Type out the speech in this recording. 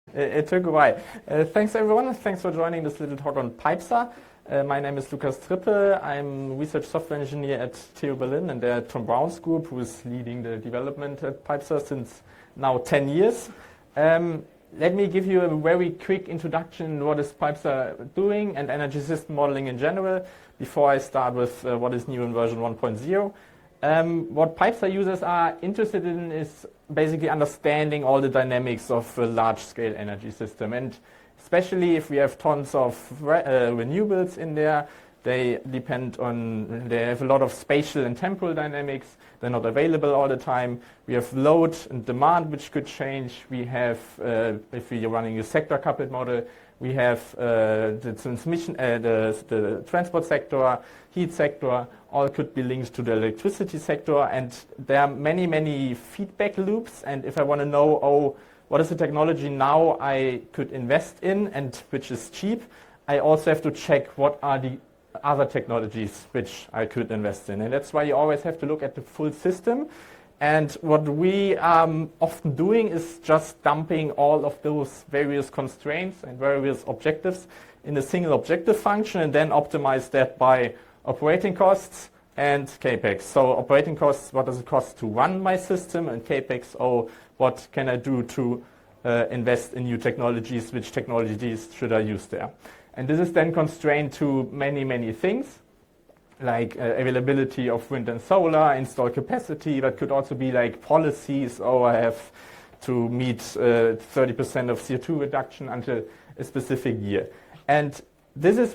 It took a while. Thanks everyone. Thanks for joining this little talk on Pipesa. My name is Lukas Trippe. I'm research software engineer at TU Berlin and at Tom Brown's group, who is leading the development at Pipesa since now 10 years. Let me give you a very quick introduction what is Pipesa doing and energy system modeling in general before I start with what is new in version 1.0. What Pipesa users are interested in is basically understanding all the dynamics of a large-scale energy system, and especially if we have tons of renewables in there, they have a lot of spatial and temporal dynamics. They're not available all the time. We have load and demand, which could change. We have, if we are running a sector-coupled model, we have the transmission, the transport sector, heat sector, all could be linked to the electricity sector, and there are many, many feedback loops. And if I want to know, what is the technology now I could invest in and which is cheap, I also have to check what are the other technologies which I could invest in. And that's why you always have to look at the full system. And what we are often doing is just dumping all of those various constraints and various objectives in a single objective function and then optimize that by operating costs and capex. So operating costs, what does it cost to run my system? And capex, what can I do to invest in new technologies? Which technologies should I use there? And this is then constrained to many, many things, like availability of wind and solar, install capacity, but could also be like policies, I have to meet 30% of CO2 reduction until a specific year. And this is